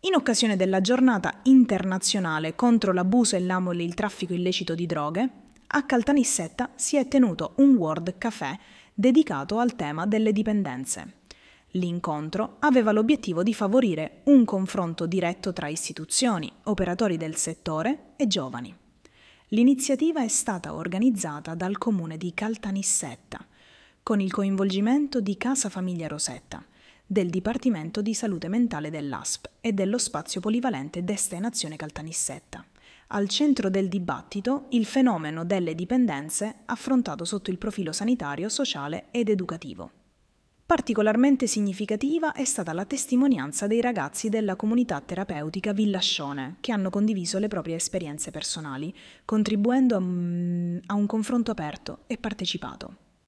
In occasione della giornata internazionale contro l'abuso e il traffico illecito di droghe, a Caltanissetta si è tenuto un World Café dedicato al tema delle dipendenze. L'incontro aveva l'obiettivo di favorire un confronto diretto tra istituzioni, operatori del settore e giovani. L'iniziativa è stata organizzata dal comune di Caltanissetta, con il coinvolgimento di Casa Famiglia Rosetta, del Dipartimento di Salute Mentale dell'ASP e dello spazio polivalente Destinazione Caltanissetta. Al centro del dibattito il fenomeno delle dipendenze affrontato sotto il profilo sanitario, sociale ed educativo. Particolarmente significativa è stata la testimonianza dei ragazzi della comunità terapeutica Villascione, che hanno condiviso le proprie esperienze personali, contribuendo a un confronto aperto e partecipato.